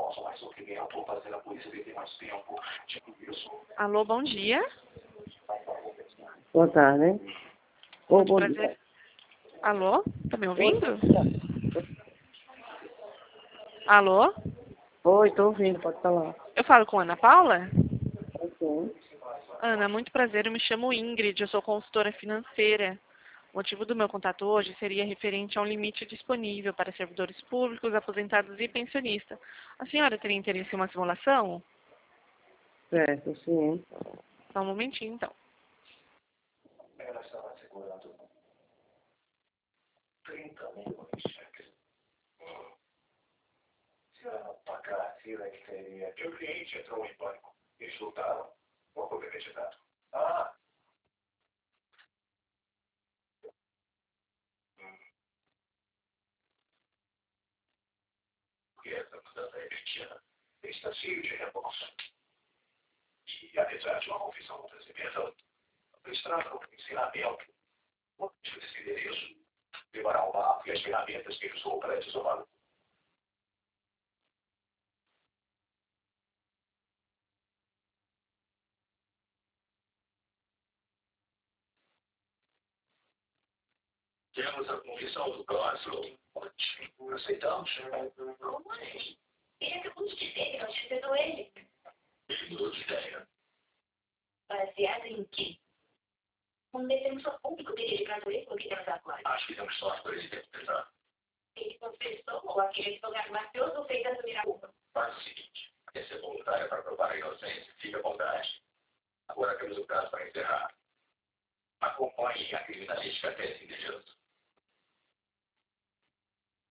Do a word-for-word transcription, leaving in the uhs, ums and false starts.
Alô, bom dia. Boa tarde. Ô, Muito bom prazer. dia. Alô, tá me ouvindo? Oi, Alô? Oi, tô ouvindo, pode falar. Eu falo com Ana Paula? Ok. Ana, muito prazer, eu me chamo Ingrid, eu sou consultora financeira. O motivo do meu contato hoje seria referente a um limite disponível para servidores públicos, aposentados e pensionistas. A senhora teria interesse em uma simulação? Certo, sim. Só um momentinho, então. E o cliente entrou em pânico. Eles lutaram por poder meditado. Ah. Hum. Porque essa mudança repentina está cheio de remorso. E, apesar de uma confissão transcendental, estrada o ensinamento. O motivo desse endereço levará ao barco e as ferramentas que ele usou para desovar. Temos a confissão do Goslow. Ótimo, aceitamos. Como é? Ele acabou de dizer que não te ele. Ele mudou de ideia. Baseado em quê? Um defensor público dedicado a ele, o que temos agora? Acho que temos sorte por ele interpretar. Ele confessou ou aquele advogado mafioso fez assumir a culpa? Faz o seguinte, esse é voluntário para provar a inocência, fica à vontade. Agora temos o prazo para encerrar. Acompanhe a criminalística até esse endereço.